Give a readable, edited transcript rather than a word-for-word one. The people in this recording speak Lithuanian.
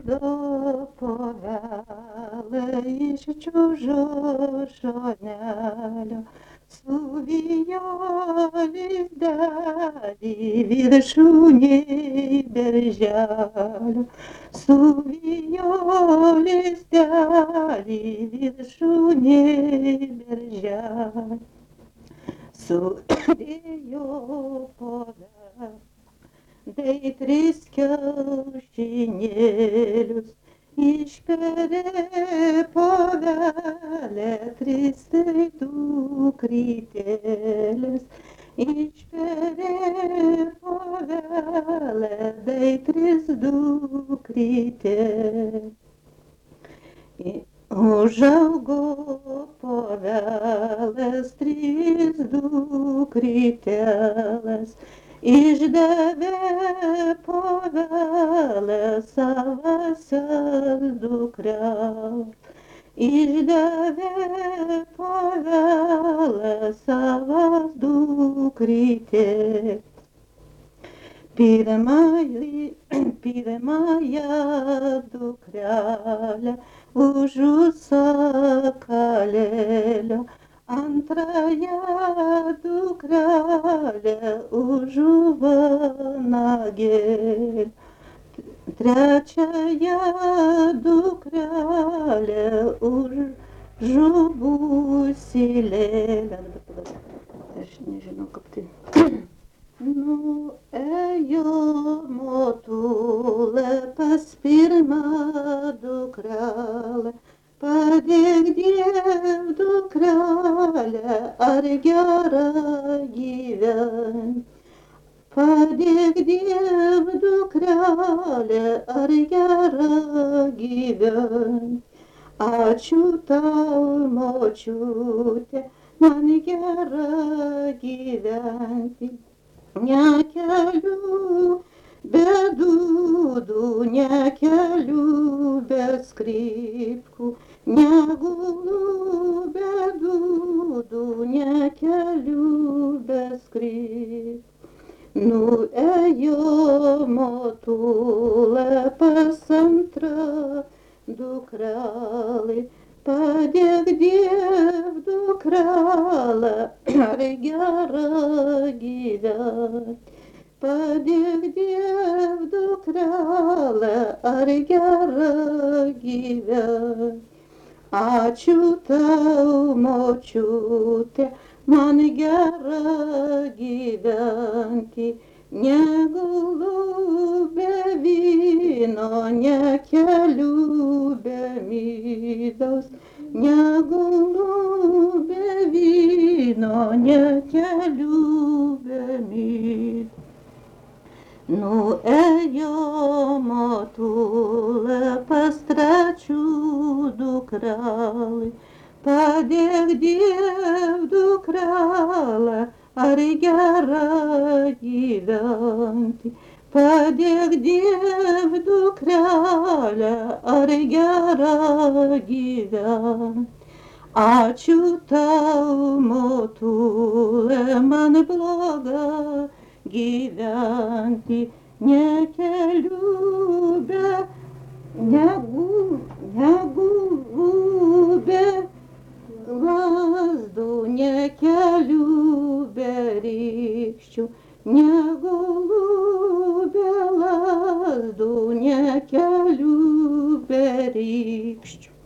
do povele iš čiužo šonelio, suvijo lizdelį viršūnėj berželio, suvijo lizdelį viršūnėj berželio, sudėjo povele. Dei tris kiaušinėlius, išperė povele, tris tai dukrytėlės, išperė povele, dei tris dukrytėlės. Užaugo povelės, tris dukrytėlės, išdavė povelė savasias dukras, išdavė povelė savas dukrytės. Pirmąją dukrelę už sakalėlio, antrąją dukrelę už vanagėlį, trečiąją dukrelę už žuvusį lėlę. Aš nežinau, kaip tai. Nuėjo motulė pas pirmą dukrelę, padėk Diev dukrelę, ar gera gyvent. Padėk Diev dukrelę, ar gera gyvent. Ačiū tau, močiute, man gera gyventi. Nekeliu be dūdų, nekeliu be skripkų, negulu be dūdų, nekeliu be skripkų. Nuėjo motulė pas antrą dukrelį, padėk Diev dukrelę, ar gera gyvent. Padėk Diev dukrelę, ar gera gyvent. Ačiū tau, močiute, man gera gyventi. Negulu be vyno, nekeliu be midaus, negulu be vyno, nekeliu be midaus. Nuėjo motulė pas trečių dukrelį, padėk Diev dukrelę, ar gera gyventi. Padėk Diev dukrelę, ar gera gyventi. Ačiū tau, motulė, man bloga gyventi, nekeliu be, negulu be lazdų, nekeliu be rykščių, negulu be lazdų, nekeliu be rykščių.